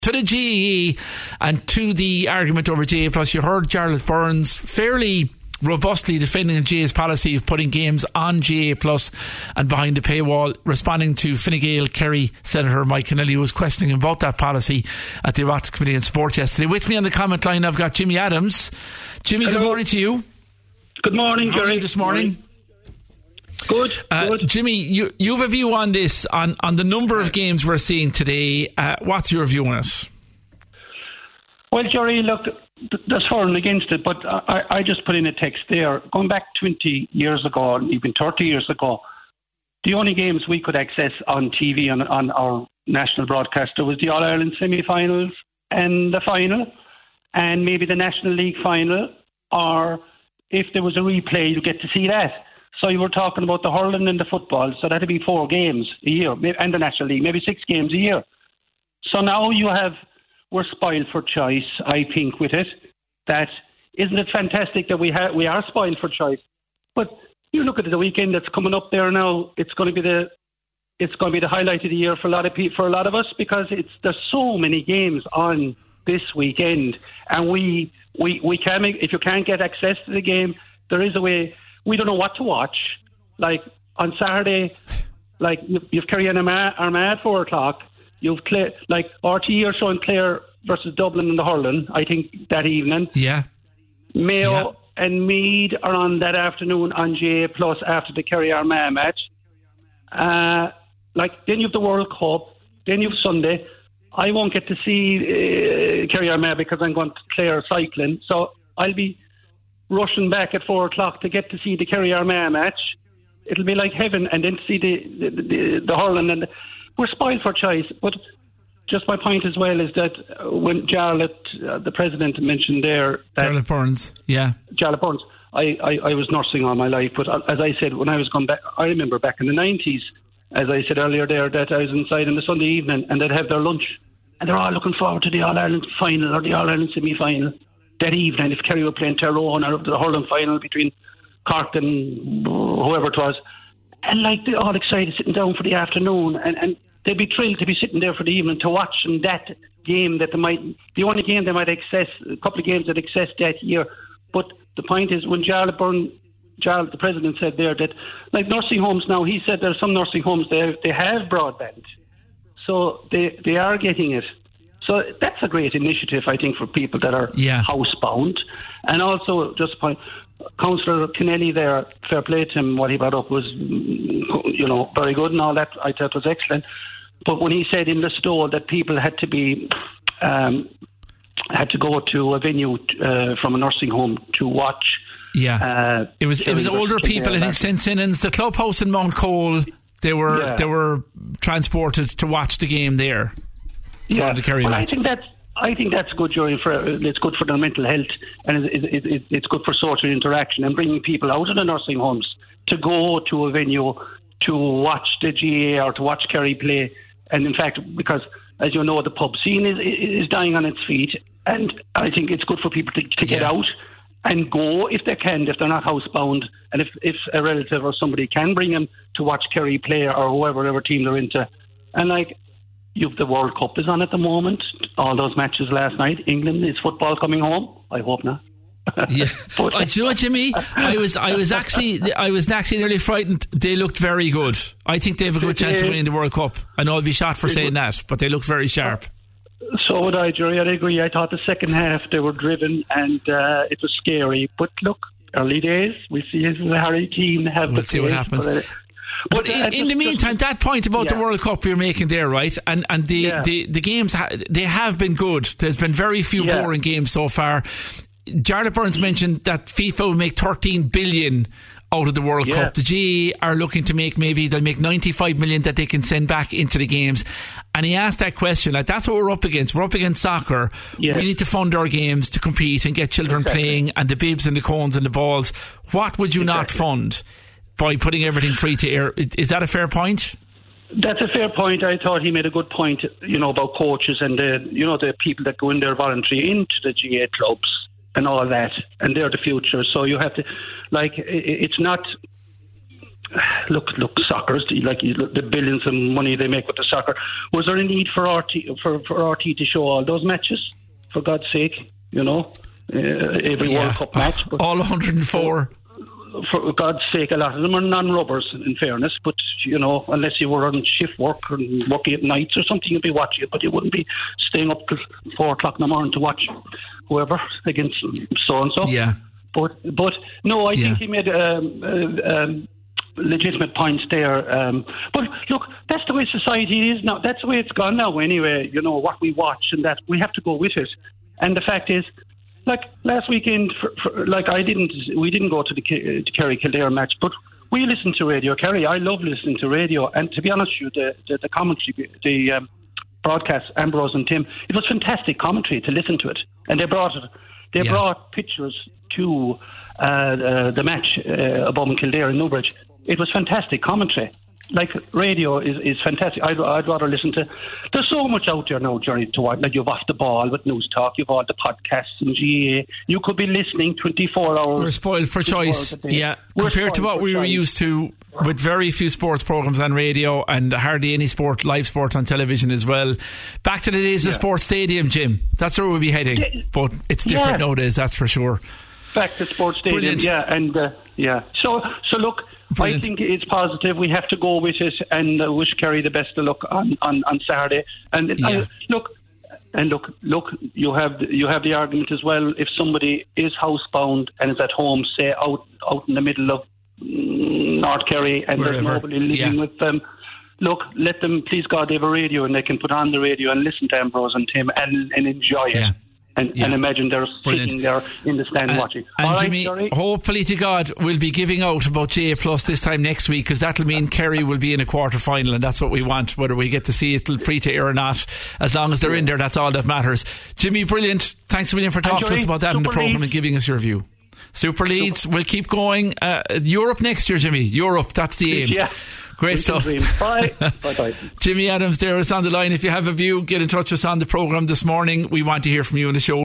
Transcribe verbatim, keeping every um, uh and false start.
to the G A E and to the argument over G A A plus, you heard Jarlath Burns fairly robustly defending the G A A's policy of putting games on G A A plus and behind the paywall, responding to Fine Gael Kerry Senator Mike Kennelly, who was questioning about that policy at the Oireachtas Committee on Sport yesterday. With me on the comment line I've got Jimmy Adams. Jimmy, Hello. Good morning to you. Good morning, How Jerry. are you this morning? Good, uh, good. Jimmy, you, you have a view on this, on, on the number of games we're seeing today. Uh, what's your view on it? Well, Jerry, look, th- there's for and against it, but I, I just put in a text there. Going back twenty years ago, even thirty years ago, the only games we could access on T V on, on our national broadcaster was the All-Ireland semi-finals and the final, and maybe the National League final, or if there was a replay, you get to see that. So you were talking about the hurling and the football, so that'd be four games a year, and the National League, maybe six games a year. So now you have, we're spoiled for choice, I think, with it. That, isn't it fantastic that we ha- we are spoiled for choice? But you look at the weekend that's coming up there now, it's going to be the it's going to be the highlight of the year for a lot of people, for a lot of us, because it's there's so many games on this weekend, and we we we can make, if you can't get access to the game, there is a way. We don't know what to watch. Like on Saturday, like you've Kerry and Armagh at four o'clock. You've Clare, like R T E are showing Clare versus Dublin in the hurling, I think, that evening. Yeah. Mayo yeah. and Meath are on that afternoon on G A A plus after the Kerry Armagh match. Uh, like then you have the World Cup. Then you have Sunday. I won't get to see uh, Kerry Armagh because I'm going to Clare cycling. So I'll be rushing back at four o'clock to get to see the Kerry Armagh match. It'll be like heaven, and then to see the the, the, the hurling. And the, we're spoiled for choice. But just my point as well is that when Jarlath, uh, the president, mentioned there, Jarlath Burns, yeah, Jarlath Burns. I, I, I was nursing all my life, but as I said, when I was going back, I remember back in the nineties, as I said earlier there, that I was inside on the Sunday evening, and they'd have their lunch, and they're all looking forward to the All Ireland final or the All Ireland semi final. That evening, if Kerry were playing Tyrone, or the hurling final between Cork and whoever it was, and like they're all excited sitting down for the afternoon, and, and they'd be thrilled to be sitting there for the evening to watch and that game that they might, the only game they might access, a couple of games that access that year. But the point is, when Jarlath Burn, Jarlath, the president, said there that, like nursing homes now, he said there are some nursing homes they they have broadband, so they they are getting it. So that's a great initiative, I think, for people that are yeah. housebound. And also, just point, Councillor Kennelly there, fair play to him, what he brought up was, you know, very good and all that. I thought was excellent. But when he said in Listowel that people had to be, um, had to go to a venue uh, from a nursing home to watch. Yeah, uh, it was it was older people. I think Saint Sinans, the clubhouse in Mount Cole, they were yeah. they were transported to watch the game there. Yeah, well, I think that's I think that's good, Jerry. For it's good for their mental health, and it, it, it, it's good for social interaction and bringing people out of the nursing homes to go to a venue to watch the G A A or to watch Kerry play. And in fact, because as you know, the pub scene is is dying on its feet, and I think it's good for people to, to get yeah. out and go if they can, if they're not housebound, and if if a relative or somebody can bring them to watch Kerry play or whoever whatever team they're into, and like. You've the World Cup is on at the moment. All those matches last night. England, is football coming home? I hope not. yeah. But, uh, do you know what, Jimmy? I was, I was actually, I was actually nearly frightened. They looked very good. I think they have a good chance of winning the World Cup. I know I'll be shot for saying that, but they looked very sharp. So would I, Jerry. I agree. I thought the second half they were driven and uh, it was scary. But look, early days. We see Harry Keane have we'll the see what happens. But in, in the meantime, that point about yeah. the World Cup you're making there, right? And and the, yeah. the, the games, ha- they have been good. There's been very few yeah. boring games so far. Jarlath Burns mentioned that FIFA will make thirteen billion out of the World yeah. Cup. The G A A are looking to make, maybe they'll make ninety-five million that they can send back into the games. And he asked that question, like, that's what we're up against. We're up against soccer. Yeah. We need to fund our games to compete and get children exactly. playing, and the bibs and the cones and the balls. What would you exactly. not fund by putting everything free to air? Is that a fair point? That's a fair point. I thought he made a good point, you know, about coaches and the, you know, the people that go in there voluntary into the G A A clubs and all that, and they're the future. So you have to, like, it's not, look, look, soccer's like the billions of money they make with the soccer. Was there a need for R T for, for R T to show all those matches? For God's sake, you know, uh, every yeah. World Cup match. But, all one hundred and four. For God's sake, a lot of them are non-rubbers, in fairness. But, you know, unless you were on shift work and working at nights or something, you'd be watching it. But you wouldn't be staying up till four o'clock in the morning to watch whoever against so-and-so. Yeah. But, but no, I yeah. think he made um, uh, um, legitimate points there. Um, but, look, that's the way society is now. That's the way it's gone now anyway. You know, what we watch and that. We have to go with it. And the fact is, like last weekend, for, for, like I didn't, we didn't go to the to Kerry Kildare match, but we listened to radio. Kerry, I love listening to radio, and to be honest with you, the the, the commentary, the um, broadcast, Ambrose and Tim, it was fantastic commentary to listen to it, and they brought it. They yeah. brought pictures to uh, uh, the match uh, above in Kildare in Newbridge. It was fantastic commentary. Like radio is, is fantastic. I'd, I'd rather listen to. There's so much out there now, Johnny. To watch. Like you've Off the Ball with News Talk, you've all the podcasts and G A. You could be listening twenty-four hours. We're spoiled for choice, yeah. We're compared to what we were choice. used to, with very few sports programs on radio and hardly any sport, live sport on television as well. Back to the days yeah. of Sports Stadium, Jim. That's where we'll be heading. Yeah. But it's different yeah. nowadays. That's for sure. Back to Sports Stadium, Brilliant. yeah, and uh, yeah. So, so look. Brilliant. I think it's positive. We have to go with it and uh, wish Kerry the best of luck on, on, on Saturday. And yeah. I, look, and look, look. You have you have the argument as well. If somebody is housebound and is at home, say out out in the middle of mm, North Kerry, and Wherever. there's nobody living yeah. with them, look, let them. Please God, they have a radio and they can put on the radio and listen to Ambrose and Tim and, and enjoy it. Yeah. And, yeah. and imagine they're Brilliant. sitting there in the stand uh, watching. And All Jimmy, right, hopefully to God, we'll be giving out about J Plus this time next week, because that'll mean Kerry will be in a quarter final, and that's what we want. Whether we get to see it free to air or not, as long as they're yeah. in there, that's all that matters. Jimmy, brilliant. Thanks a million for talking to us about that in the programme Leeds. and giving us your view. Super Leeds, Super. we'll keep going. Uh, Europe next year, Jimmy. Europe, that's the aim. Yeah. Great stuff. Bye. Bye bye. Jimmy Adams there is on the line. If you have a view, get in touch with us on the programme this morning. We want to hear from you on the show.